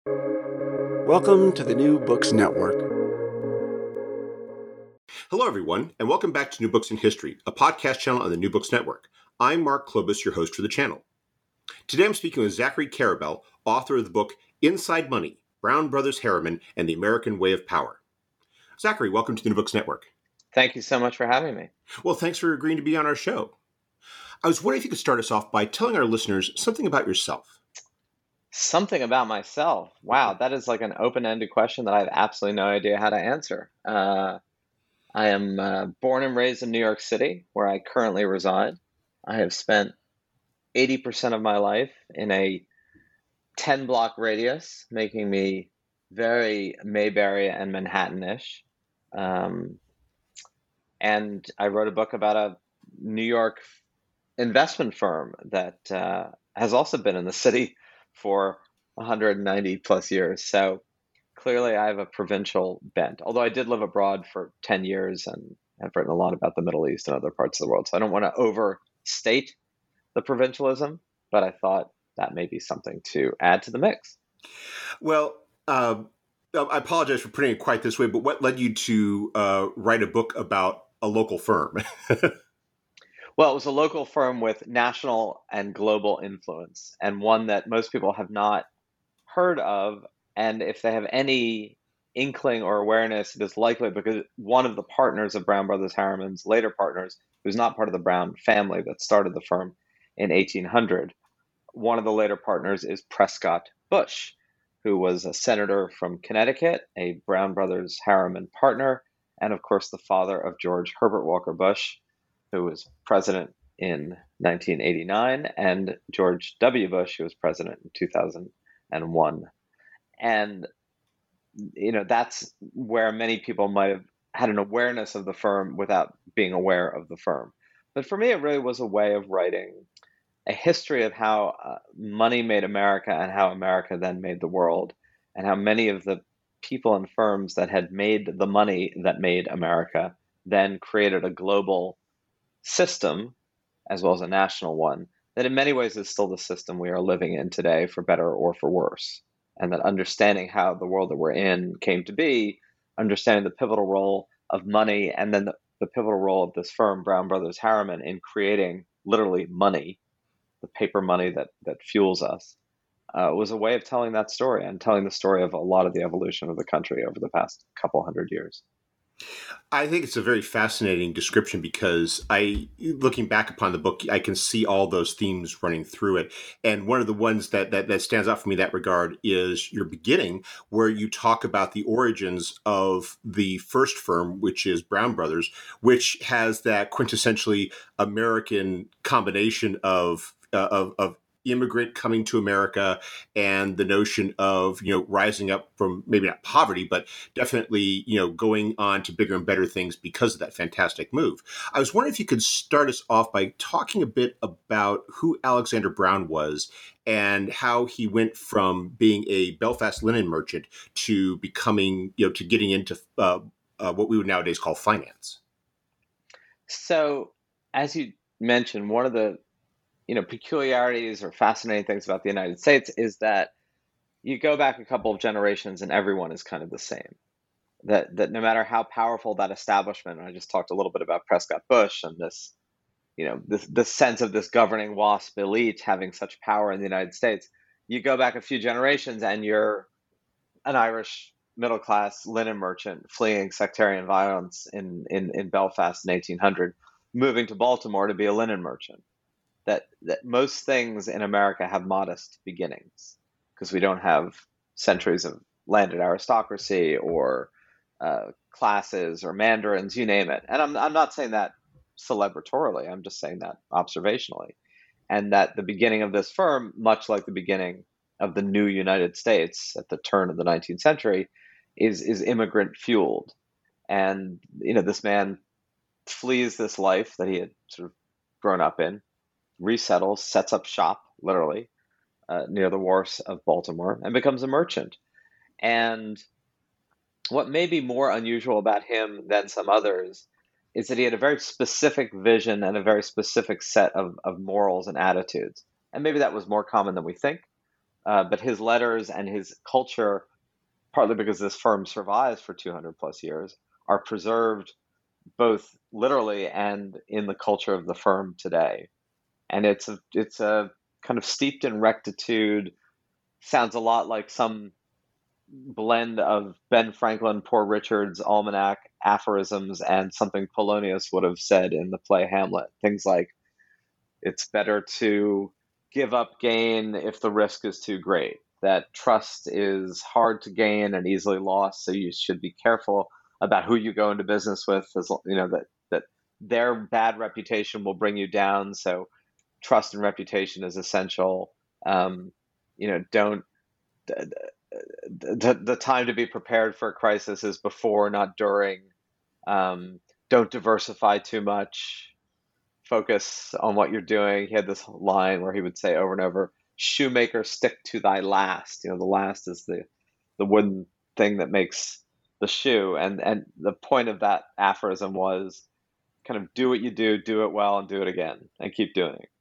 Welcome to the New Books Network. Hello, everyone, and welcome back to New Books in History, a podcast channel on the New Books Network. I'm Mark Klobus, your host for the channel. Today I'm speaking with Zachary Karabell, author of the book Inside Money, Brown Brothers Harriman and the American Way of Power. Zachary, welcome to the New Books Network. Thank you so much for having me. Well, thanks for agreeing to be on our show. I was wondering if you could start us off by telling our listeners something about yourself. Something about myself. Wow, that is like an open-ended question that I have absolutely no idea how to answer. I am born and raised in New York City, where I currently reside. I have spent 80% of my life in a 10-block radius, making me very Mayberry and Manhattan-ish. And I wrote a book about a New York investment firm that has also been in the city for 190 plus years. So clearly I have a provincial bent, although I did live abroad for 10 years and have written a lot about the Middle East and other parts of the world. So I don't want to overstate the provincialism, but I thought that may be something to add to the mix. Well, I apologize for putting it quite this way, but what led you to write a book about a local firm? Well, it was a local firm with national and global influence, and one that most people have not heard of. And if they have any inkling or awareness, it is likely because one of the partners of Brown Brothers Harriman's later partners, who's not part of the Brown family that started the firm in 1800, one of the later partners is Prescott Bush, who was a senator from Connecticut, a Brown Brothers Harriman partner, and of course the father of George Herbert Walker Bush, who was president in 1989, and George W. Bush, who was president in 2001. And, that's where many people might have had an awareness of the firm without being aware of the firm. But for me, it really was a way of writing a history of how money made America and how America then made the world, and how many of the people and firms that had made the money that made America then created a global system as well as a national one that in many ways is still the system we are living in today, for better or for worse. And that understanding how the world that we're in came to be, understanding the pivotal role of money, and then the pivotal role of this firm, Brown Brothers Harriman, in creating literally money, the paper money that fuels us, was a way of telling that story and telling the story of a lot of the evolution of the country over the past couple hundred years. I think it's a very fascinating description because looking back upon the book, I can see all those themes running through it. And one of the ones that stands out for me in that regard is your beginning, where you talk about the origins of the first firm, which is Brown Brothers, which has that quintessentially American combination of immigrant coming to America and the notion of, rising up from maybe not poverty, but definitely, going on to bigger and better things because of that fantastic move. I was wondering if you could start us off by talking a bit about who Alexander Brown was and how he went from being a Belfast linen merchant to becoming, to getting into what we would nowadays call finance. So, as you mentioned, one of the peculiarities or fascinating things about the United States is that you go back a couple of generations and everyone is kind of the same. That no matter how powerful that establishment, and I just talked a little bit about Prescott Bush and this, this sense of this governing WASP elite having such power in the United States, you go back a few generations and you're an Irish middle class linen merchant fleeing sectarian violence in Belfast in 1800, moving to Baltimore to be a linen merchant. That most things in America have modest beginnings because we don't have centuries of landed aristocracy or classes or mandarins, you name it. And I'm not saying that celebratorily, I'm just saying that observationally. And that the beginning of this firm, much like the beginning of the new United States at the turn of the 19th century, is immigrant fueled. And, this man flees this life that he had sort of grown up in, resettles, sets up shop, literally, near the wharves of Baltimore, and becomes a merchant. And what may be more unusual about him than some others is that he had a very specific vision and a very specific set of morals and attitudes. And maybe that was more common than we think, but his letters and his culture, partly because this firm survives for 200 plus years, are preserved both literally and in the culture of the firm today. And it's a kind of steeped in rectitude. Sounds a lot like some blend of Ben Franklin, Poor Richard's Almanac aphorisms and something Polonius would have said in the play Hamlet. Things like, it's better to give up gain if the risk is too great. That trust is hard to gain and easily lost, so you should be careful about who you go into business with. As you know that their bad reputation will bring you down. So trust and reputation is essential. Don't the time to be prepared for a crisis is before, not during. Don't diversify too much. Focus on what you're doing. He had this line where he would say over and over, "Shoemaker, stick to thy last." The last is the wooden thing that makes the shoe. And the point of that aphorism was kind of do what you do it well, and do it again, and keep doing it.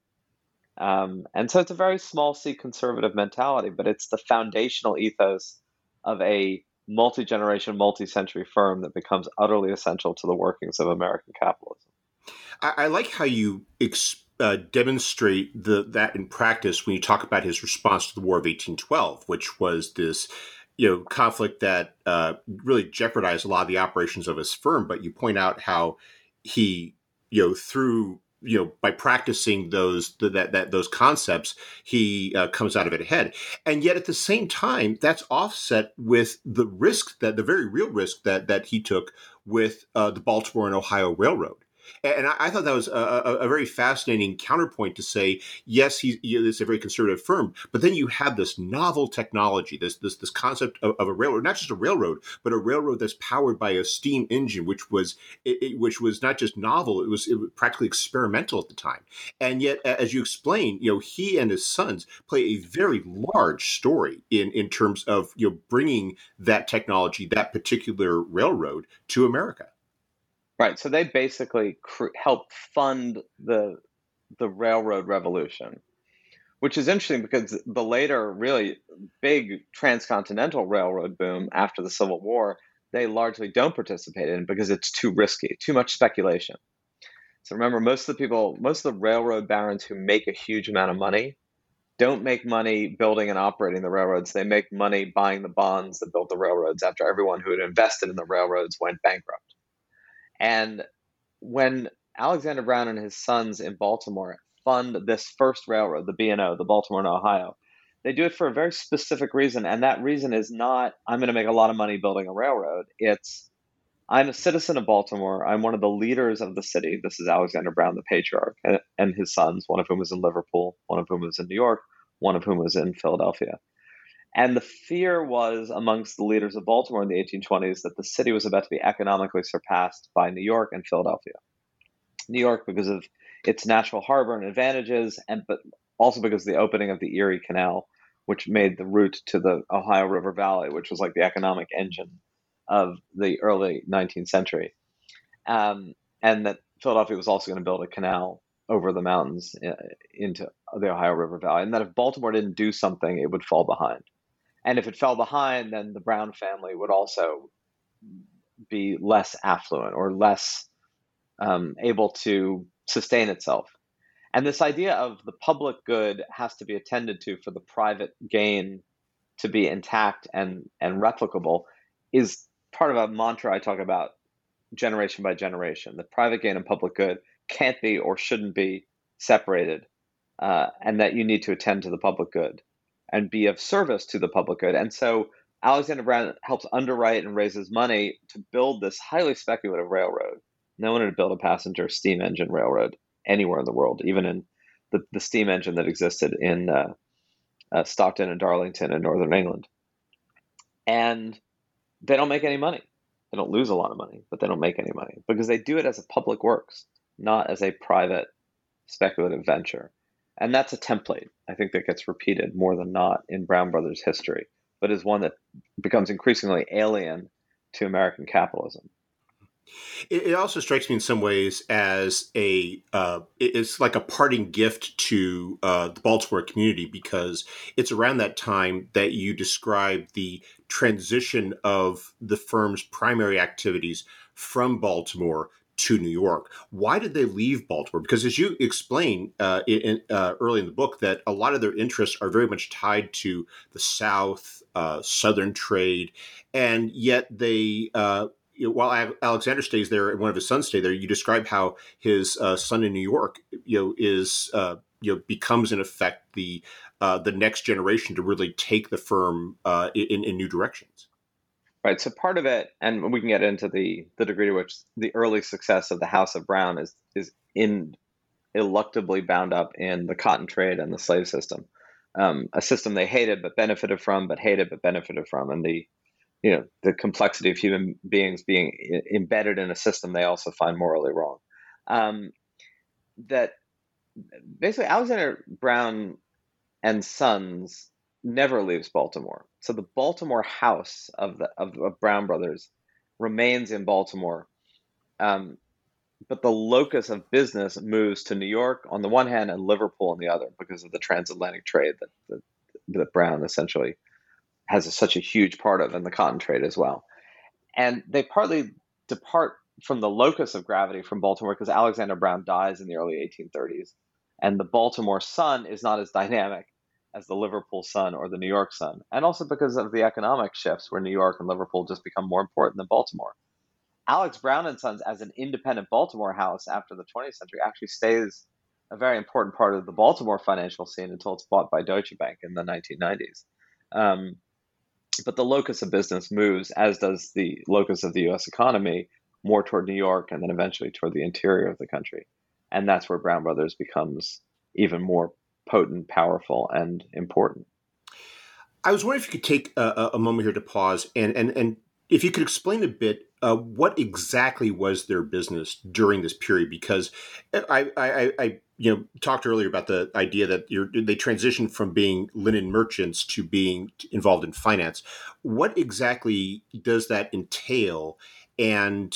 And so it's a very small C conservative mentality, but it's the foundational ethos of a multi-generation, multi-century firm that becomes utterly essential to the workings of American capitalism. I like how you demonstrate that in practice when you talk about his response to the War of 1812, which was this conflict that really jeopardized a lot of the operations of his firm. But you point out how he, through by practicing those concepts, he comes out of it ahead. And yet at the same time, that's offset with the very real risk that he took with the Baltimore and Ohio Railroad. And I thought that was a very fascinating counterpoint to say, yes, it's a very conservative firm, but then you have this novel technology, this concept of a railroad, not just a railroad, but a railroad that's powered by a steam engine, which was not just novel, it was practically experimental at the time. And yet, as you explain, he and his sons play a very large story in terms of bringing that technology, that particular railroad, to America. Right. So they basically helped fund the railroad revolution, which is interesting because the later really big transcontinental railroad boom after the Civil War, they largely don't participate in because it's too risky, too much speculation. So remember, most of the railroad barons who make a huge amount of money don't make money building and operating the railroads. They make money buying the bonds that built the railroads after everyone who had invested in the railroads went bankrupt. And when Alexander Brown and his sons in Baltimore fund this first railroad, the B&O, the Baltimore and Ohio, they do it for a very specific reason. And that reason is not, I'm going to make a lot of money building a railroad. It's, I'm a citizen of Baltimore. I'm one of the leaders of the city. This is Alexander Brown, the patriarch, and his sons, one of whom was in Liverpool, one of whom was in New York, one of whom was in Philadelphia. And the fear was amongst the leaders of Baltimore in the 1820s that the city was about to be economically surpassed by New York and Philadelphia. New York because of its natural harbor and advantages, but also because of the opening of the Erie Canal, which made the route to the Ohio River Valley, which was like the economic engine of the early 19th century. And that Philadelphia was also going to build a canal over the mountains into the Ohio River Valley, and that if Baltimore didn't do something, it would fall behind. And if it fell behind, then the Brown family would also be less affluent or less able to sustain itself. And this idea of the public good has to be attended to for the private gain to be intact and replicable is part of a mantra I talk about generation by generation. The private gain and public good can't be or shouldn't be separated, and that you need to attend to the public good and be of service to the public good. And so Alexander Brown helps underwrite and raises money to build this highly speculative railroad. No one had built a passenger steam engine railroad anywhere in the world, even in the steam engine that existed in Stockton and Darlington in northern England. And they don't make any money. They don't lose a lot of money, but they don't make any money because they do it as a public works, not as a private speculative venture. And that's a template, I think, that gets repeated more than not in Brown Brothers history, but is one that becomes increasingly alien to American capitalism. It also strikes me in some ways as it's like a parting gift to the Baltimore community, because it's around that time that you describe the transition of the firm's primary activities from Baltimore to New York. Why did they leave Baltimore? Because as you explain early in the book, that a lot of their interests are very much tied to the South, Southern trade, and yet while Alexander stays there and one of his sons stay there, you describe how his son in New York, is becomes in effect the next generation to really take the firm in new directions. Right. So part of it, and we can get into the degree to which the early success of the House of Brown is ineluctably bound up in the cotton trade and the slave system, a system they hated but benefited from, but hated but benefited from, and the complexity of human beings being embedded in a system they also find morally wrong. That basically Alexander Brown and Sons never leaves Baltimore. So the Baltimore house of Brown Brothers remains in Baltimore, but the locus of business moves to New York on the one hand and Liverpool on the other, because of the transatlantic trade that Brown essentially has such a huge part of, in the cotton trade as well. And they partly depart from the locus of gravity from Baltimore because Alexander Brown dies in the early 1830s, and the Baltimore Sun is not as dynamic as the Liverpool Sun or the New York Sun, and also because of the economic shifts where New York and Liverpool just become more important than Baltimore. Alex Brown and Sons, as an independent Baltimore house after the 20th century, actually stays a very important part of the Baltimore financial scene until it's bought by Deutsche Bank in the 1990s. But the locus of business moves, as does the locus of the U.S. economy, more toward New York and then eventually toward the interior of the country. And that's where Brown Brothers becomes even more potent, powerful, and important. I was wondering if you could take a moment here to pause and if you could explain a bit what exactly was their business during this period, because I talked earlier about the idea that they transitioned from being linen merchants to being involved in finance. What exactly does that entail, and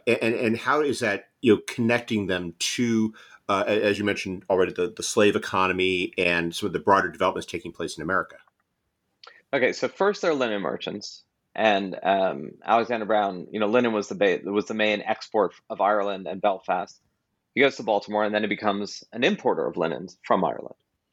how is that connecting them to as you mentioned already, the slave economy and some of the broader developments taking place in America? Okay, so first they're linen merchants, and Alexander Brown, linen was the main export of Ireland and Belfast. He goes to Baltimore, and then he becomes an importer of linens from Ireland,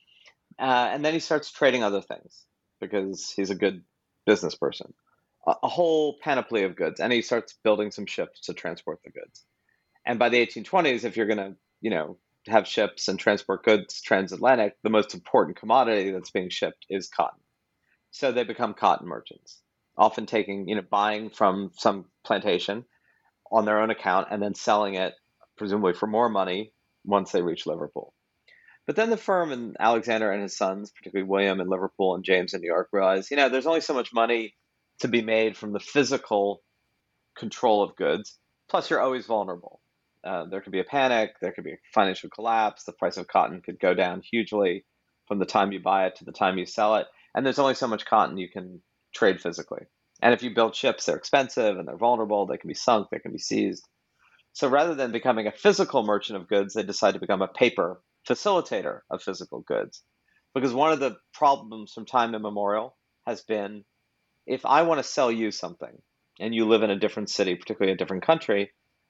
and then he starts trading other things because he's a good business person, a whole panoply of goods, and he starts building some ships to transport the goods. And by the 1820s, if you're going to, have ships and transport goods transatlantic, the most important commodity that's being shipped is cotton. So they become cotton merchants, often buying from some plantation on their own account and then selling it, presumably for more money, once they reach Liverpool. But then the firm and Alexander and his sons, particularly William in Liverpool and James in New York, realize, there's only so much money to be made from the physical control of goods. Plus, you're always vulnerable. There could be a panic, there could be a financial collapse, the price of cotton could go down hugely from the time you buy it to the time you sell it. And there's only so much cotton you can trade physically. And if you build ships, they're expensive and they're vulnerable, they can be sunk, they can be seized. So rather than becoming a physical merchant of goods, they decide to become a paper facilitator of physical goods. Because one of the problems from time immemorial has been, if I want to sell you something and you live in a different city, particularly a different country,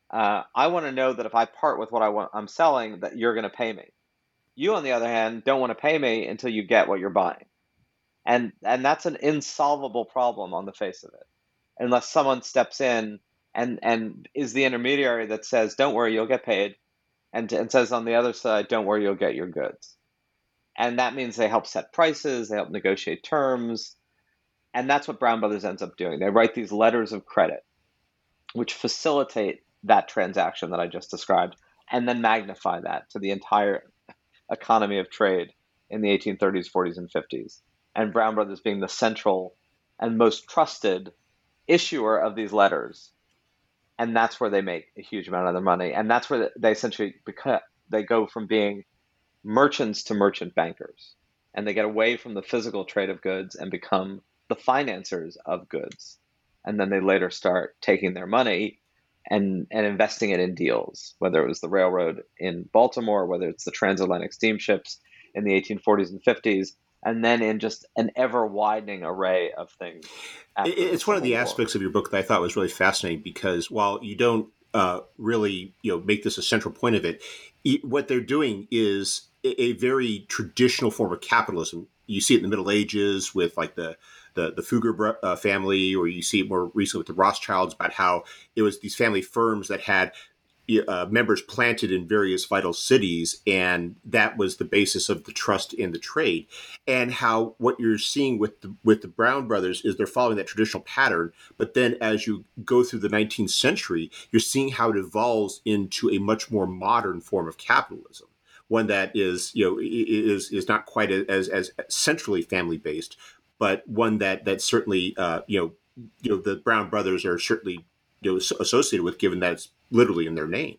I want to know that if I part with what I'm selling, that you're going to pay me. You, on the other hand, don't want to pay me until you get what you're buying. And that's an insolvable problem on the face of it, unless someone steps in and is the intermediary that says, don't worry, you'll get paid, and says on the other side, don't worry, you'll get your goods. And that means they help set prices, they help negotiate terms, and that's what Brown Brothers ends up doing. They write these letters of credit, which facilitate that transaction that I just described, and then magnify that to the entire economy of trade in the 1830s, 40s, and 50s. And Brown Brothers being the central and most trusted issuer of these letters. And that's where they make a huge amount of their money. And that's where they essentially they go from being merchants to merchant bankers. And they get away from the physical trade of goods and become the financiers of goods. And then they later start taking their money and investing it in deals, whether it was the railroad in Baltimore, whether it's the transatlantic steamships in the 1840s and 50s, and then in just an ever widening array of things after the It's one of Civil the War. aspects of your book that I thought was really fascinating because while you don't really make this a central point of it, what they're doing is a very traditional form of capitalism. You see it in the Middle Ages with like the Fugger family, or you see it more recently with the Rothschilds about how it was these family firms that had members planted in various vital cities, and that was the basis of the trust in the trade. And how what you're seeing with the Brown brothers is they're following that traditional pattern, but then as you go through the 19th century, you're seeing how it evolves into a much more modern form of capitalism, one that is is not quite as centrally family based, but one that certainly the Brown brothers are certainly associated with, given that it's literally in their name.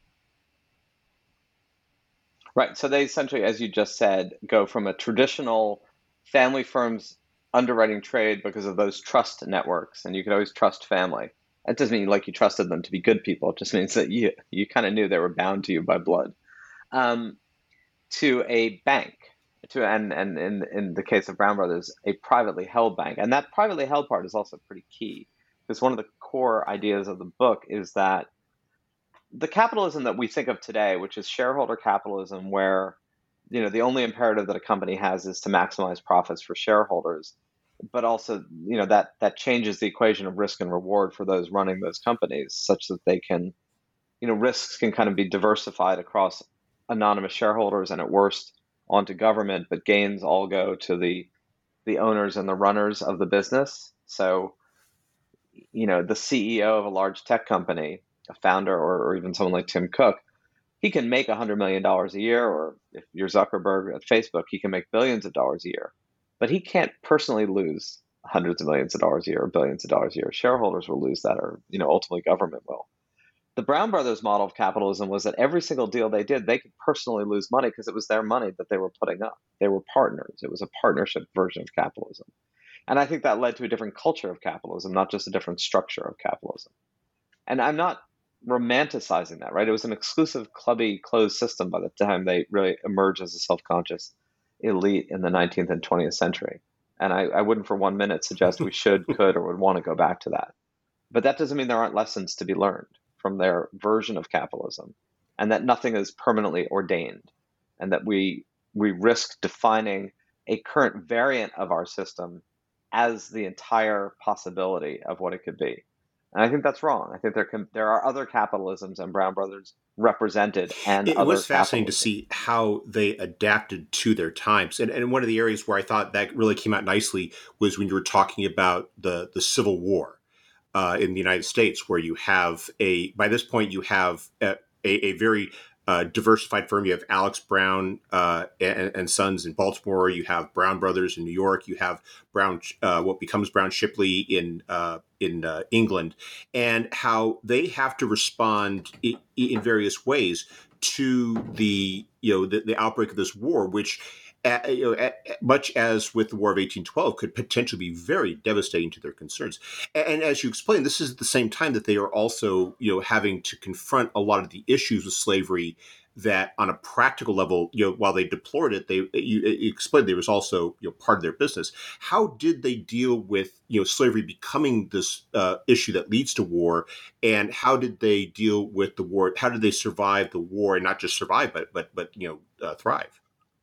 Right. So they essentially, as you just said, go from a traditional family firms underwriting trade because of those trust networks, and you could always trust family. That doesn't mean like you trusted them to be good people. It just means that you kind of knew they were bound to you by blood. Um, to a bank, and in the case of Brown Brothers, a privately held bank, and that privately held part is also pretty key because one of the core ideas of the book is that the capitalism that we think of today, which is shareholder capitalism, where the only imperative that a company has is to maximize profits for shareholders, but also that changes the equation of risk and reward for those running those companies, such that they can risks can kind of be diversified across anonymous shareholders and at worst onto government, but gains all go to the owners and the runners of the business. So the CEO of a large tech company, a founder, or even someone like Tim Cook, he can make $100 million a year, or if you're Zuckerberg at Facebook, he can make billions of dollars a year. But he can't personally lose hundreds of millions of dollars a year or billions of dollars a year. Shareholders will lose that, or ultimately government will. The Brown Brothers model of capitalism was that every single deal they did, they could personally lose money because it was their money that they were putting up. They were partners. It was a partnership version of capitalism. And I think that led to a different culture of capitalism, not just a different structure of capitalism. And I'm not romanticizing that, right? It was an exclusive, clubby, closed system by the time they really emerged as a self-conscious elite in the 19th and 20th century. And I wouldn't for 1 minute suggest we should, could, or would want to go back to that. But that doesn't mean there aren't lessons to be learned from their version of capitalism, and that nothing is permanently ordained, and that we risk defining a current variant of our system as the entire possibility of what it could be. And I think that's wrong. I think there are other capitalisms, and Brown Brothers represented, and It other was fascinating to capitalism. see how they adapted to their times. And one of the areas where I thought that really came out nicely was when you were talking about the Civil War in the United States, where you have by this point, you have a very diversified firm. You have Alex Brown and Sons in Baltimore. You have Brown Brothers in New York. You have Brown, what becomes Brown Shipley in England, and how they have to respond in various ways to the outbreak of this war, which much as with the War of 1812, could potentially be very devastating to their concerns. And as you explained, this is at the same time that they are also, having to confront a lot of the issues with slavery that, on a practical level, while they deplored it, you explained there was also, part of their business. How did they deal with, slavery becoming this issue that leads to war, and how did they deal with the war? How did they survive the war, and not just survive, but thrive?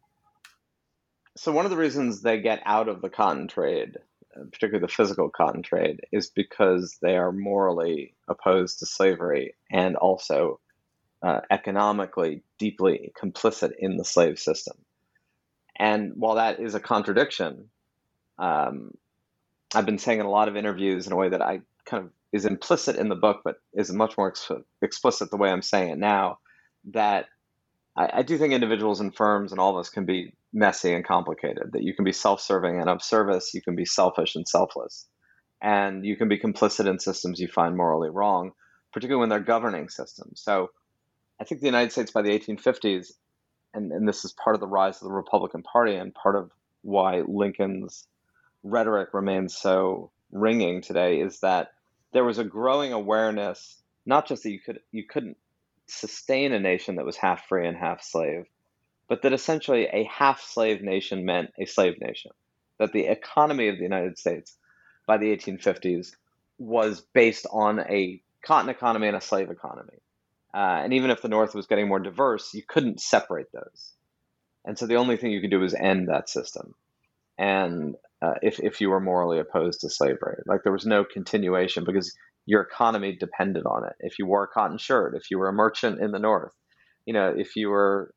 So one of the reasons they get out of the cotton trade, particularly the physical cotton trade, is because they are morally opposed to slavery and also economically deeply complicit in the slave system. And while that is a contradiction, um, I've been saying in a lot of interviews in a way that I kind of is implicit in the book, but is much more explicit the way I'm saying it now, that I do think individuals and firms and all of us can be messy and complicated, that you can be self-serving and of service, you can be selfish and selfless, and you can be complicit in systems you find morally wrong, particularly when they're governing systems. So I think the United States by the 1850s, and this is part of the rise of the Republican Party and part of why Lincoln's rhetoric remains so ringing today, is that there was a growing awareness not just that you couldn't sustain a nation that was half free and half slave, but that essentially a half slave nation meant a slave nation. That the economy of the United States by the 1850s was based on a cotton economy and a slave economy. And even if the North was getting more diverse, you couldn't separate those. And so the only thing you could do was end that system. And if you were morally opposed to slavery, like there was no continuation because your economy depended on it. If you wore a cotton shirt, if you were a merchant in the North, if you were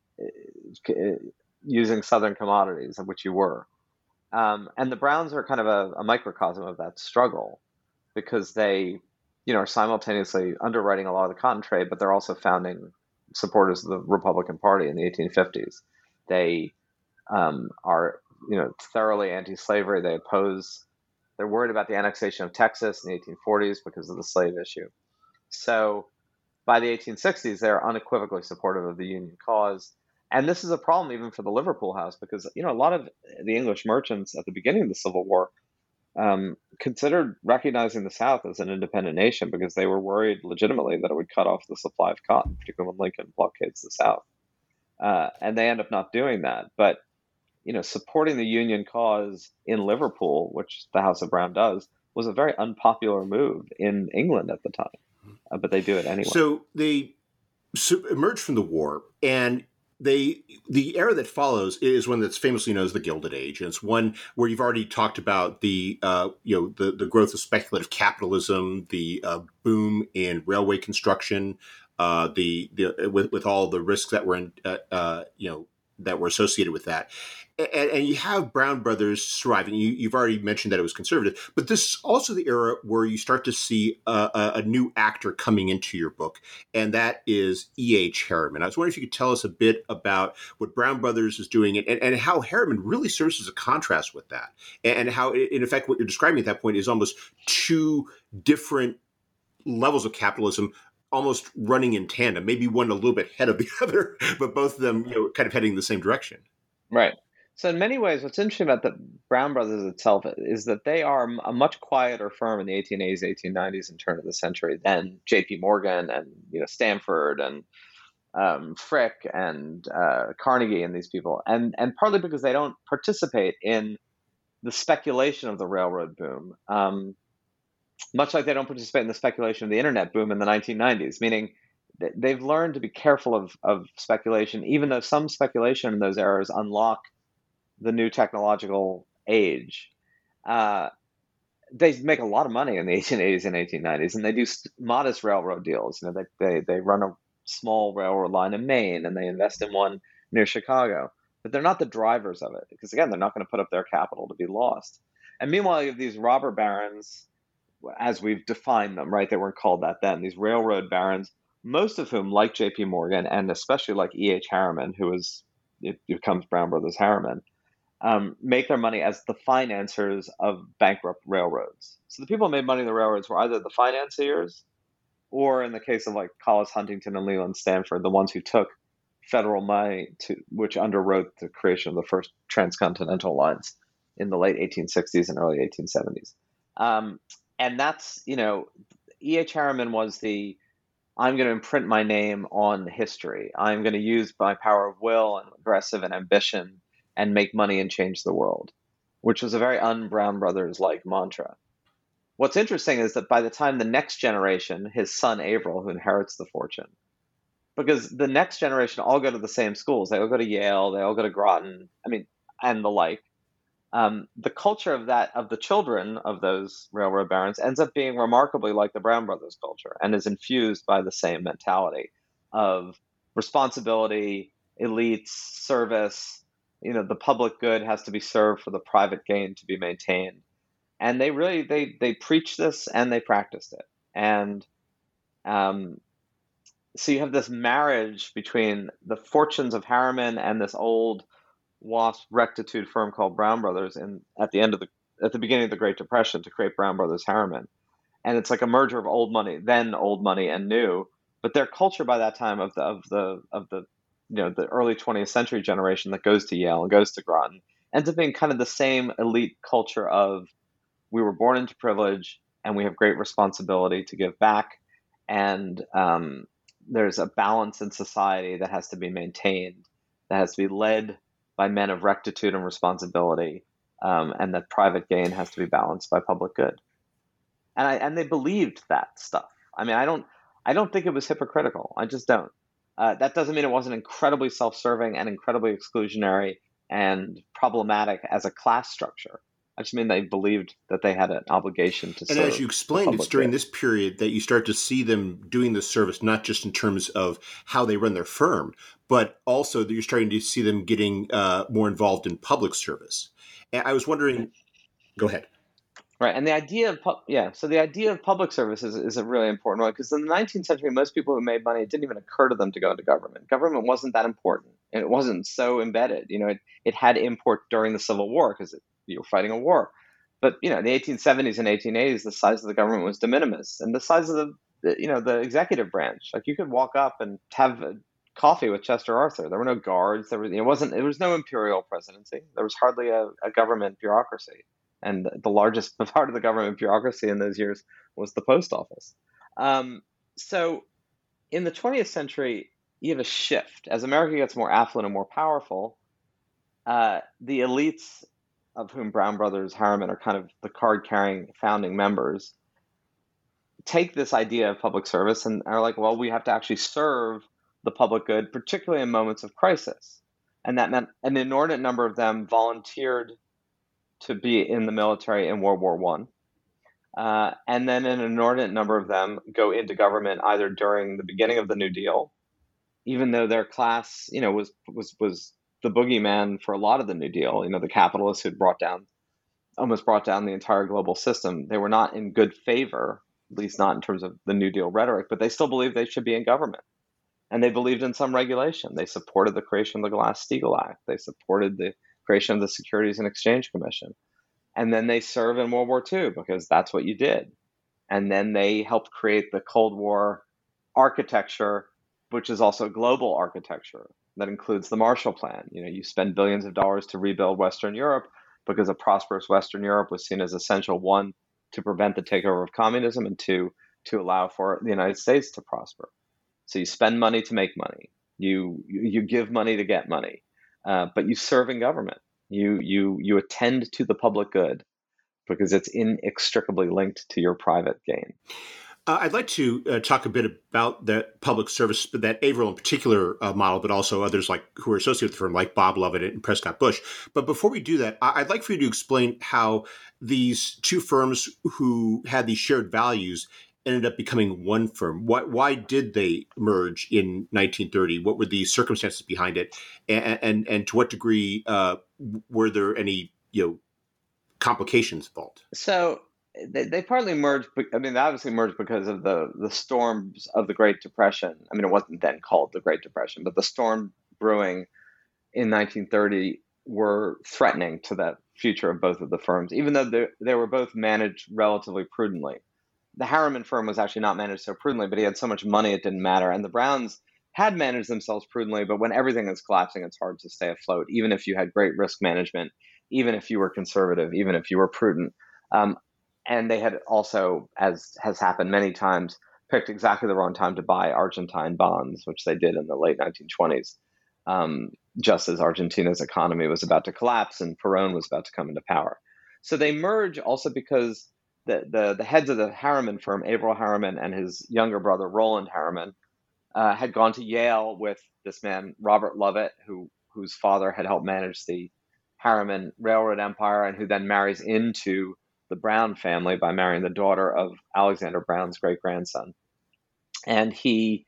using Southern commodities, of which you were. And the Browns are kind of a microcosm of that struggle because they, are simultaneously underwriting a lot of the cotton trade, but they're also founding supporters of the Republican Party in the 1850s. They are, thoroughly anti-slavery. They're worried about the annexation of Texas in the 1840s because of the slave issue. So by the 1860s, they're unequivocally supportive of the Union cause. And this is a problem even for the Liverpool House because, a lot of the English merchants at the beginning of the Civil War considered recognizing the South as an independent nation because they were worried legitimately that it would cut off the supply of cotton, particularly when Lincoln blockades the South. And they end up not doing that. But, supporting the Union cause in Liverpool, which the House of Brown does, was a very unpopular move in England at the time. But they do it anyway. So they emerge from the war, and the era that follows is one that's famously known as the Gilded Age, and it's one where you've already talked about the growth of speculative capitalism, the boom in railway construction, with all the risks that were that were associated with that. And you have Brown Brothers surviving. You've already mentioned that it was conservative, but this is also the era where you start to see a new actor coming into your book, and that is E.H. Harriman. I was wondering if you could tell us a bit about what Brown Brothers is doing and how Harriman really serves as a contrast with that, and how, in effect, what you're describing at that point is almost two different levels of capitalism almost running in tandem, maybe one a little bit ahead of the other, but both of them kind of heading the same direction. Right. So in many ways, what's interesting about the Brown Brothers itself is that they are a much quieter firm in the 1880s, 1890s, and turn of the century than J.P. Morgan and Stanford and Frick and Carnegie and these people, and partly because they don't participate in the speculation of the railroad boom, much like they don't participate in the speculation of the internet boom in the 1990s. Meaning they've learned to be careful of speculation, even though some speculation in those eras unlock the new technological age. They make a lot of money in the 1880s and 1890s, and they do modest railroad deals. They run a small railroad line in Maine, and they invest in one near Chicago. But they're not the drivers of it, because again, they're not going to put up their capital to be lost. And meanwhile, you have these robber barons, as we've defined them, right? They weren't called that then. These railroad barons, most of whom, like J.P. Morgan, and especially like E.H. Harriman, it becomes Brown Brothers Harriman, make their money as the financiers of bankrupt railroads. So the people who made money in the railroads were either the financiers, or in the case of like Collis Huntington and Leland Stanford, the ones who took federal money which underwrote the creation of the first transcontinental lines in the late 1860s and early 1870s. And that's, E.H. Harriman was I'm going to imprint my name on history. I'm going to use my power of will and aggressive and ambition and make money and change the world, which was a very un-Brown Brothers-like mantra. What's interesting is that by the time the next generation, his son Averell, who inherits the fortune, because the next generation all go to the same schools. They all go to Yale, they all go to Groton, and the like. The culture of the children of those railroad barons ends up being remarkably like the Brown Brothers culture and is infused by the same mentality of responsibility, elites, service. The public good has to be served for the private gain to be maintained. And they really, they preach this and they practiced it. And so you have this marriage between the fortunes of Harriman and this old WASP rectitude firm called Brown Brothers at the beginning of the Great Depression to create Brown Brothers Harriman. And it's like a merger of old money and new, but their culture by that time of the early 20th century generation that goes to Yale and goes to Groton ends up being kind of the same elite culture of we were born into privilege and we have great responsibility to give back. and there's a balance in society that has to be maintained, that has to be led by men of rectitude and responsibility, and that private gain has to be balanced by public good. And they believed that stuff. I mean, I don't think it was hypocritical. I just don't. That doesn't mean it wasn't incredibly self-serving and incredibly exclusionary and problematic as a class structure. I just mean they believed that they had an obligation to serve. And as you explained, it's during this period that you start to see them doing this service, not just in terms of how they run their firm, but also that you're starting to see them getting more involved in public service. And I was wondering, go ahead. Right, and the idea of so the idea of public service is a really important one, because in the 19th century, most people who made money, it didn't even occur to them to go into government. Government wasn't that important, and it wasn't so embedded. It had import during the Civil War because you were fighting a war, but in the 1870s and 1880s, the size of the government was de minimis, and the size of the executive branch. Like, you could walk up and have a coffee with Chester Arthur. There were no guards. There was no imperial presidency. There was hardly a government bureaucracy. And the largest part of the government bureaucracy in those years was the post office. So in the 20th century, you have a shift. As America gets more affluent and more powerful, the elites, of whom Brown Brothers, Harriman are kind of the card-carrying founding members, take this idea of public service and are like, well, we have to actually serve the public good, particularly in moments of crisis. And that meant an inordinate number of them volunteered to be in the military in World War I. And then an inordinate number of them go into government either during the beginning of the New Deal, even though their class, was the boogeyman for a lot of the New Deal. The capitalists who'd almost brought down the entire global system. They were not in good favor, at least not in terms of the New Deal rhetoric, but they still believed they should be in government. And they believed in some regulation. They supported the creation of the Glass-Steagall Act. They supported the creation of the Securities and Exchange Commission. And then they serve in World War II because that's what you did. And then they helped create the Cold War architecture, which is also global architecture that includes the Marshall Plan. You spend billions of dollars to rebuild Western Europe because a prosperous Western Europe was seen as essential, one, to prevent the takeover of communism, and two, to allow for the United States to prosper. So you spend money to make money. You give money to get money. But you serve in government. You attend to the public good because it's inextricably linked to your private gain. I'd like to talk a bit about that public service, that Averill in particular model, but also others who are associated with the firm, like Bob Lovett and Prescott Bush. But before we do that, I'd like for you to explain how these two firms who had these shared values ended up becoming one firm. Why did they merge in 1930? What were the circumstances behind it, and to what degree were there any complications involved? So they partly merged. I mean, they obviously merged because of the storms of the Great Depression. I mean, it wasn't then called the Great Depression, but the storm brewing in 1930 were threatening to the future of both of the firms, even though they were both managed relatively prudently. The Harriman firm was actually not managed so prudently, but he had so much money it didn't matter. And the Browns had managed themselves prudently, but when everything is collapsing, it's hard to stay afloat, even if you had great risk management, even if you were conservative, even if you were prudent. And they had also, as has happened many times, picked exactly the wrong time to buy Argentine bonds, which they did in the late 1920s, just as Argentina's economy was about to collapse and Perón was about to come into power. So they merge also because the heads of the Harriman firm, Averill Harriman and his younger brother, Roland Harriman, had gone to Yale with this man, Robert Lovett, whose father had helped manage the Harriman Railroad Empire and who then marries into the Brown family by marrying the daughter of Alexander Brown's great-grandson. And they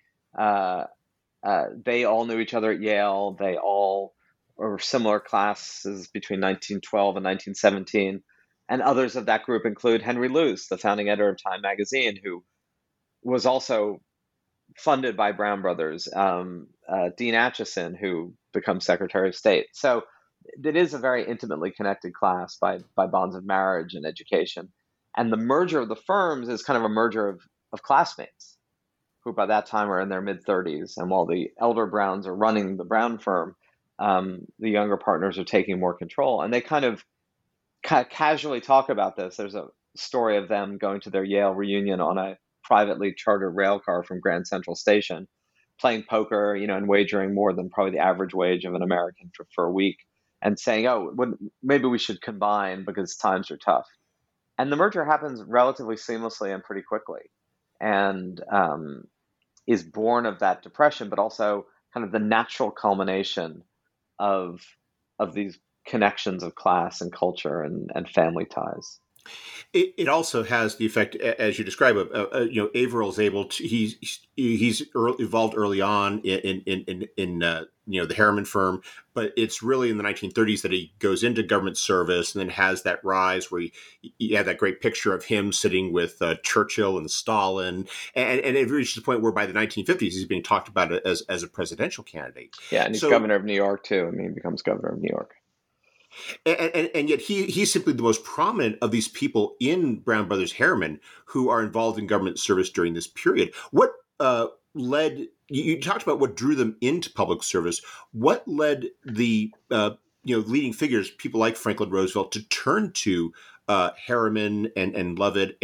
all knew each other at Yale. They all were similar classes between 1912 and 1917. And others of that group include Henry Luce, the founding editor of Time magazine, who was also funded by Brown Brothers, Dean Acheson, who becomes Secretary of State. So it is a very intimately connected class by bonds of marriage and education. And the merger of the firms is kind of a merger of classmates who by that time are in their mid-30s. And while the elder Browns are running the Brown firm, the younger partners are taking more control. And they kind of casually talk about this. There's a story of them going to their Yale reunion on a privately chartered rail car from Grand Central Station, playing poker, and wagering more than probably the average wage of an American for a week, and saying, "Oh, maybe we should combine because times are tough." And the merger happens relatively seamlessly and pretty quickly, and is born of that depression, but also kind of the natural culmination of these connections of class and culture and family ties. It also has the effect, as you describe, Averill is able to. He's evolved early on in the Harriman firm, but it's really in the 1930s that he goes into government service and then has that rise where he had that great picture of him sitting with Churchill and Stalin, and it reaches the point where by the 1950s he's being talked about as a presidential candidate. Yeah, and he's governor of New York too. I mean, he becomes governor of New York. And yet he's simply the most prominent of these people in Brown Brothers Harriman who are involved in government service during this period. What led you talked about what drew them into public service? What led the leading figures, people like Franklin Roosevelt, to turn to Harriman and Lovett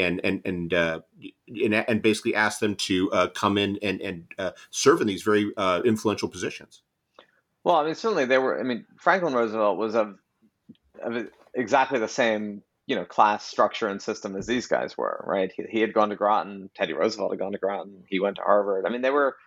and basically ask them to come in and serve in these very influential positions? Well, I mean, certainly they were. I mean, Franklin Roosevelt was of exactly the same, class structure and system as these guys were, right? He had gone to Groton. Teddy Roosevelt had gone to Groton. He went to Harvard. I mean, they were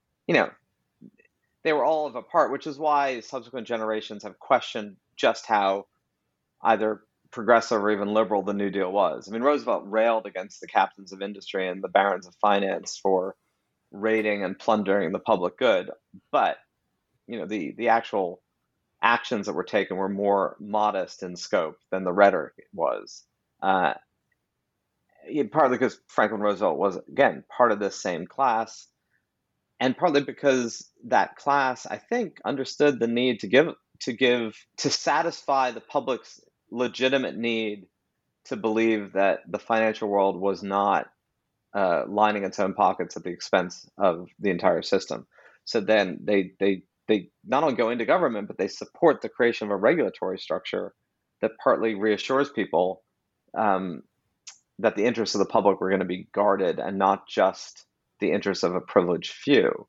all of a part, which is why subsequent generations have questioned just how either progressive or even liberal the New Deal was. I mean, Roosevelt railed against the captains of industry and the barons of finance for raiding and plundering the public good, but the actual actions that were taken were more modest in scope than the rhetoric was. Partly because Franklin Roosevelt was, again, part of this same class, and partly because that class, I think, understood the need to satisfy the public's legitimate need to believe that the financial world was not lining its own pockets at the expense of the entire system. So then they not only go into government, but they support the creation of a regulatory structure that partly reassures people that the interests of the public were going to be guarded and not just the interests of a privileged few.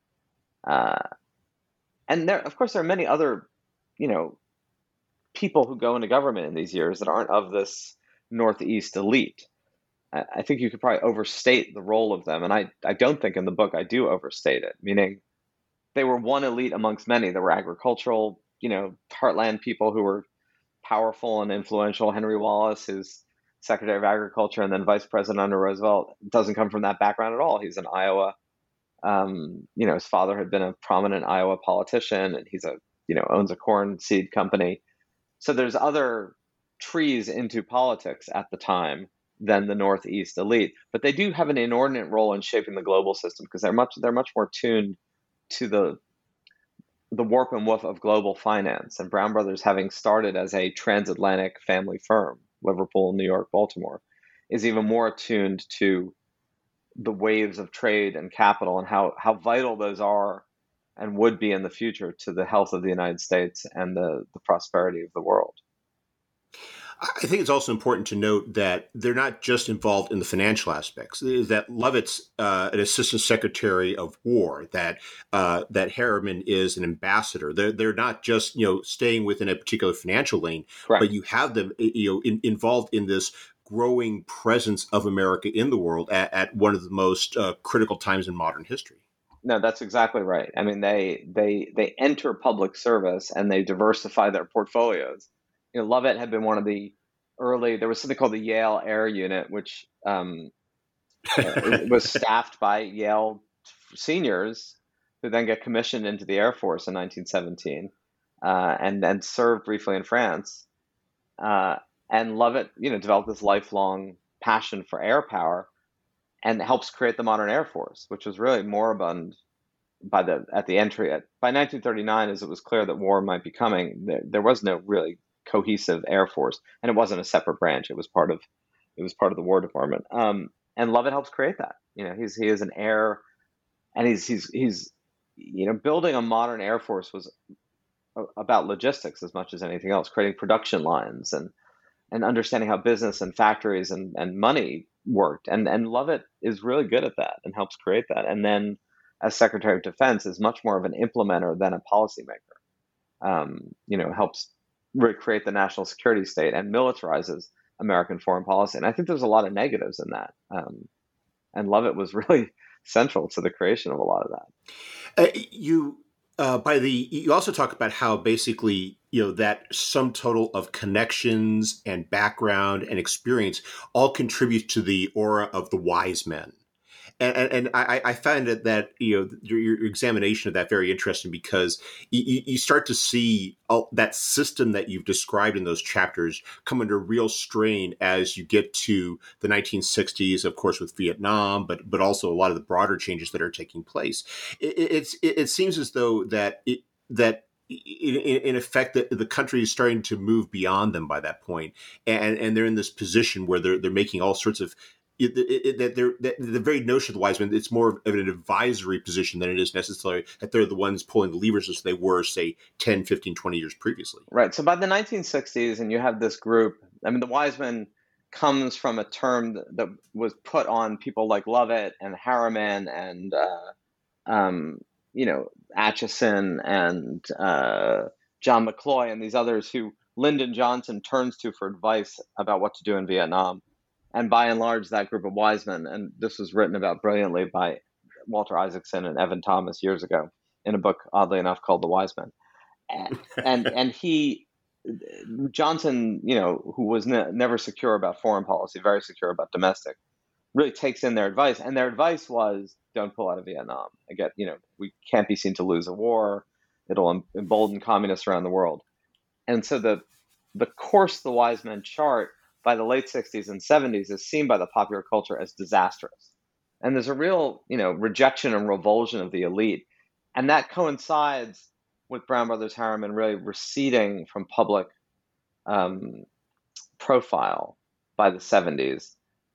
And of course, there are many other, people who go into government in these years that aren't of this Northeast elite. I think you could probably overstate the role of them. And I don't think in the book I do overstate it, meaning they were one elite amongst many. There were agricultural, heartland people who were powerful and influential. Henry Wallace, who's Secretary of Agriculture and then Vice President under Roosevelt, doesn't come from that background at all. He's in Iowa. His father had been a prominent Iowa politician, and he's owns a corn seed company. So there's other trees into politics at the time than the Northeast elite, but they do have an inordinate role in shaping the global system because they're much more tuned to the warp and woof of global finance. And Brown Brothers, having started as a transatlantic family firm, Liverpool, New York, Baltimore, is even more attuned to the waves of trade and capital and how vital those are and would be in the future to the health of the United States and the prosperity of the world. I think it's also important to note that they're not just involved in the financial aspects. That Lovett's an assistant secretary of war. That Harriman is an ambassador. They're not just staying within a particular financial lane, Correct. But you have them involved in this growing presence of America in the world at one of the most critical times in modern history. No, that's exactly right. I mean, they enter public service and they diversify their portfolios. Lovett had been one of the early. There was something called the Yale Air Unit, which was staffed by Yale seniors who then get commissioned into the Air Force in 1917, and then served briefly in France. And Lovett, developed this lifelong passion for air power, and helps create the modern Air Force, which was really moribund at the entry. By 1939, as it was clear that war might be coming, there was no really cohesive Air Force, and it wasn't a separate branch. It was part of the War Department. And Lovett helps create that. He is an heir, and he's building a modern Air Force was about logistics as much as anything else, creating production lines and and understanding how business and factories and money worked. And Lovett is really good at that and helps create that. And then as Secretary of Defense is much more of an implementer than a policymaker. Helps recreate the national security state and militarizes American foreign policy. And I think there's a lot of negatives in that. And Lovett was really central to the creation of a lot of that. You also talk about how basically that sum total of connections and background and experience all contribute to the aura of the wise men. And I find that your examination of that very interesting, because you start to see that system that you've described in those chapters come under real strain as you get to the 1960s, of course, with Vietnam, but also a lot of the broader changes that are taking place. It seems as though that in effect, the country is starting to move beyond them by that point, and they're in this position where they're making all sorts of the very notion of the wise men, it's more of an advisory position than it is necessarily that they're the ones pulling the levers as they were, say, 10, 15, 20 years previously. Right. So by the 1960s, and you have this group, the wise men comes from a term that was put on people like Lovett and Harriman and, Acheson and John McCloy and these others who Lyndon Johnson turns to for advice about what to do in Vietnam. And by and large, that group of wise men, and this was written about brilliantly by Walter Isaacson and Evan Thomas years ago in a book, oddly enough, called The Wise Men. And Johnson, who was never secure about foreign policy, very secure about domestic, really takes in their advice. And their advice was, don't pull out of Vietnam. Again, we can't be seen to lose a war. It'll embolden communists around the world. And so the course the wise men chart by the late 60s and 70s is seen by the popular culture as disastrous. And there's a real, rejection and revulsion of the elite. And that coincides with Brown Brothers Harriman really receding from public profile by the 70s,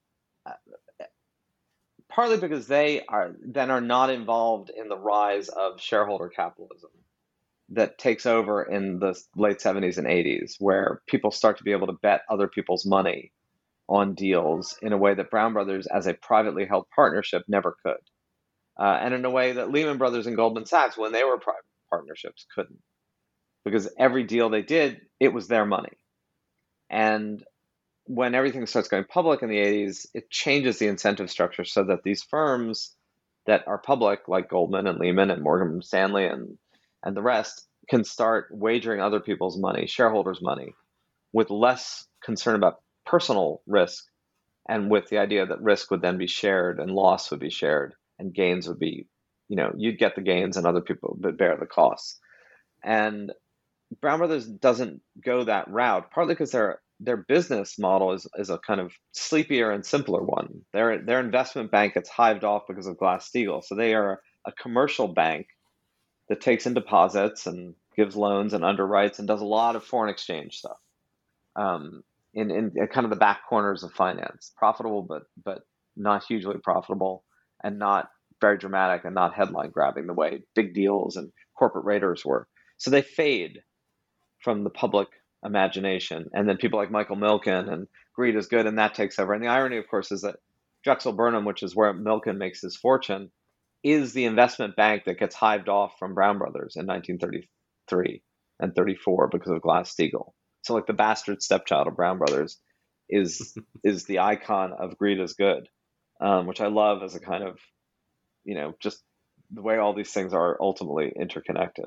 partly because they are not involved in the rise of shareholder capitalism that takes over in the late 70s and 80s, where people start to be able to bet other people's money on deals in a way that Brown Brothers, as a privately held partnership, never could. And in a way that Lehman Brothers and Goldman Sachs, when they were private partnerships, couldn't. Because every deal they did, it was their money. And when everything starts going public in the 80s, it changes the incentive structure so that these firms that are public, like Goldman and Lehman and Morgan Stanley and the rest, can start wagering other people's money, shareholders' money, with less concern about personal risk and with the idea that risk would then be shared and loss would be shared and gains would be, you'd get the gains and other people would bear the costs. And Brown Brothers doesn't go that route, partly because their business model is a kind of sleepier and simpler one. Their investment bank gets hived off because of Glass-Steagall. So they are a commercial bank that takes in deposits and gives loans and underwrites and does a lot of foreign exchange stuff in kind of the back corners of finance. Profitable, but not hugely profitable and not very dramatic and not headline grabbing the way big deals and corporate raiders were. So they fade from the public imagination. And then people like Michael Milken and Greed is Good, and that takes over. And the irony, of course, is that Drexel Burnham, which is where Milken makes his fortune, is the investment bank that gets hived off from Brown Brothers in 1933 and 34 because of Glass-Steagall. So like the bastard stepchild of Brown Brothers is the icon of Greed is Good, which I love as a kind of, just the way all these things are ultimately interconnected.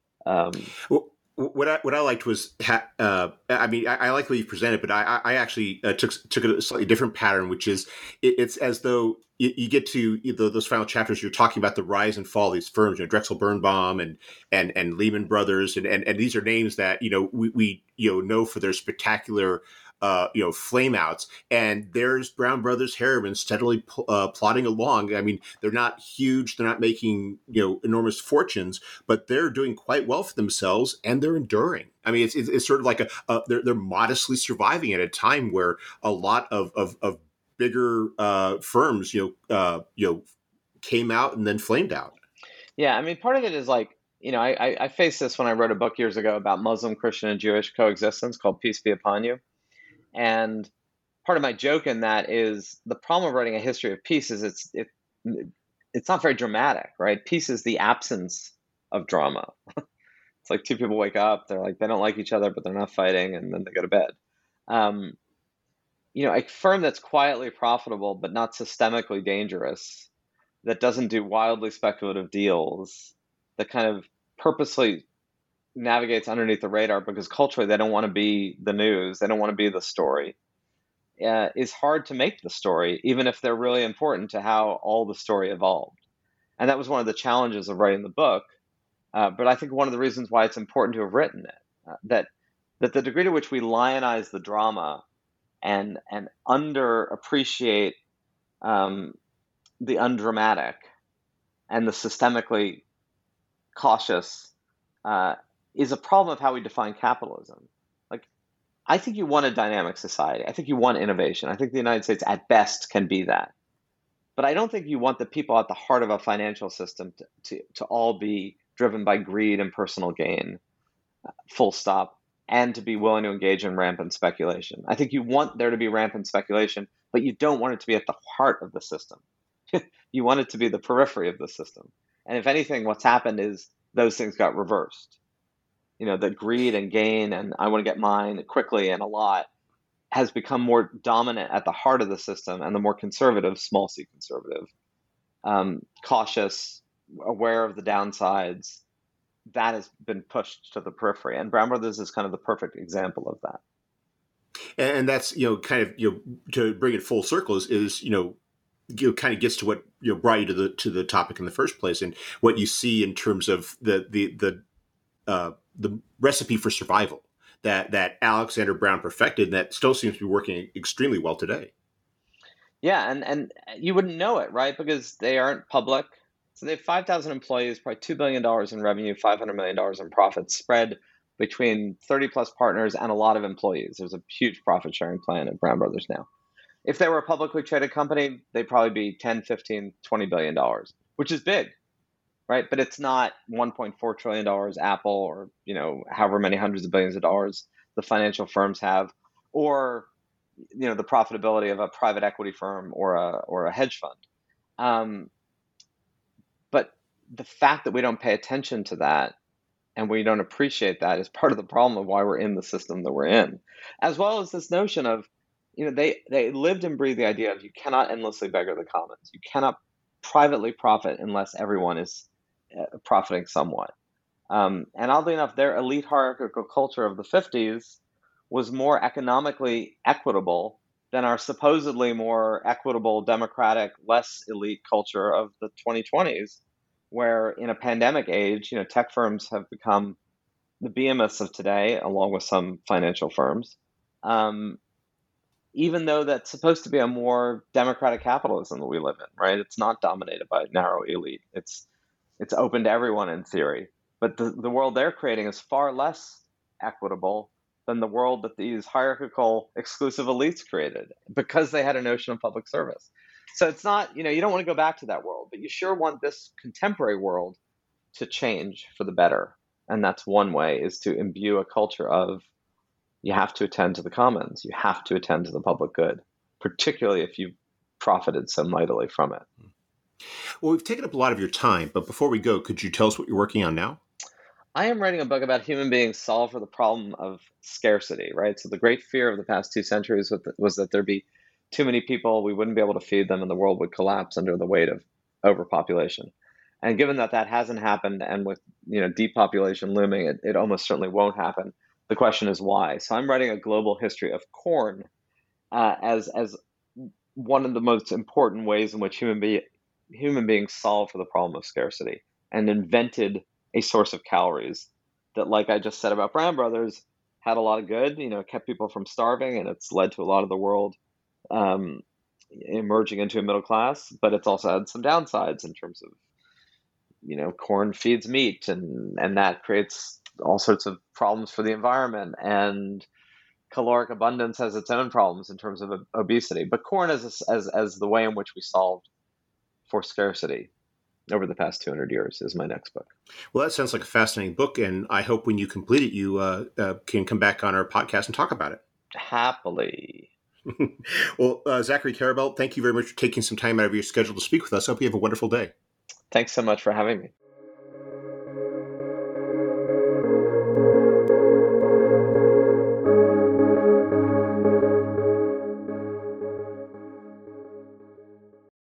What I liked was, I like the way you presented, but I actually took a slightly different pattern, which is it's as though you get to those final chapters. You're talking about the rise and fall of these firms, Drexel Birnbaum and Lehman Brothers, and these are names that we know for their spectacular flameouts, and there's Brown Brothers Harriman steadily plodding along. I mean, they're not huge, they're not making enormous fortunes, but they're doing quite well for themselves, and they're enduring. I mean, it's sort of like they're modestly surviving at a time where a lot of bigger firms came out and then flamed out. Yeah, I mean, part of it is like, I faced this when I wrote a book years ago about Muslim, Christian, and Jewish coexistence called Peace Be Upon You. And part of my joke in that is the problem of writing a history of peace is it's not very dramatic, right? Peace is the absence of drama. It's like two people wake up, they're like, they don't like each other, but they're not fighting, and then they go to bed. Um, a firm that's quietly profitable but not systemically dangerous, that doesn't do wildly speculative deals, that kind of purposely navigates underneath the radar because culturally they don't want to be the news, they don't want to be the story, is hard to make the story, even if they're really important to how all the story evolved. And that was one of the challenges of writing the book. But I think one of the reasons why it's important to have written it, that the degree to which we lionize the drama and underappreciate the undramatic and the systemically cautious is a problem of how we define capitalism. Like, I think you want a dynamic society. I think you want innovation. I think the United States at best can be that. But I don't think you want the people at the heart of a financial system to all be driven by greed and personal gain, full stop, and to be willing to engage in rampant speculation. I think you want there to be rampant speculation, but you don't want it to be at the heart of the system. You want it to be the periphery of the system. And if anything, what's happened is those things got reversed. The greed and gain and I want to get mine quickly and a lot has become more dominant at the heart of the system, and the more conservative, small c conservative, cautious, aware of the downsides, that has been pushed to the periphery. And Brown Brothers is kind of the perfect example of that. And that's, kind of, to bring it full circle is kind of gets to what brought you to the topic in the first place, and what you see in terms of the recipe for survival that Alexander Brown perfected, and that still seems to be working extremely well today. Yeah, and you wouldn't know it, right? Because they aren't public. So they have 5,000 employees, probably $2 billion in revenue, $500 million in profits, spread between 30 plus partners and a lot of employees. There's a huge profit sharing plan at Brown Brothers now. If they were a publicly traded company, they'd probably be 10, 15, $20 billion, which is big, right? But it's not $1.4 trillion Apple, or, however many hundreds of billions of dollars the financial firms have, or, the profitability of a private equity firm or a hedge fund. But the fact that we don't pay attention to that and we don't appreciate that is part of the problem of why we're in the system that we're in, as well as this notion of, they lived and breathed the idea of you cannot endlessly beggar the commons. You cannot privately profit unless everyone is profiting somewhat. And oddly enough, their elite hierarchical culture of the 50s was more economically equitable than our supposedly more equitable, democratic, less elite culture of the 2020s, where in a pandemic age, tech firms have become the behemoths of today, along with some financial firms. Even though that's supposed to be a more democratic capitalism that we live in, right? It's not dominated by a narrow elite. It's open to everyone in theory. But the world they're creating is far less equitable than the world that these hierarchical exclusive elites created, because they had a notion of public service. So it's not, you don't want to go back to that world, but you sure want this contemporary world to change for the better. And that's one way, is to imbue a culture of, you have to attend to the commons. You have to attend to the public good, particularly if you've profited so mightily from it. Well, we've taken up a lot of your time, but before we go, could you tell us what you're working on now? I am writing a book about human beings solve for the problem of scarcity, right? So the great fear of the past 2 centuries was that there'd be too many people, we wouldn't be able to feed them, and the world would collapse under the weight of overpopulation. And given that hasn't happened, and with depopulation looming, it almost certainly won't happen. The question is why. So I'm writing a global history of corn as one of the most important ways in which human beings solve for the problem of scarcity and invented a source of calories that, like I just said about Brown Brothers, had a lot of good, kept people from starving, and it's led to a lot of the world emerging into a middle class, but it's also had some downsides in terms of, corn feeds meat, and that creates all sorts of problems for the environment, and caloric abundance has its own problems in terms of obesity. But corn as the way in which we solved for scarcity over the past 200 years is my next book. Well, that sounds like a fascinating book, and I hope when you complete it, you can come back on our podcast and talk about it. Happily. Well, Zachary Karabell, thank you very much for taking some time out of your schedule to speak with us. I hope you have a wonderful day. Thanks so much for having me.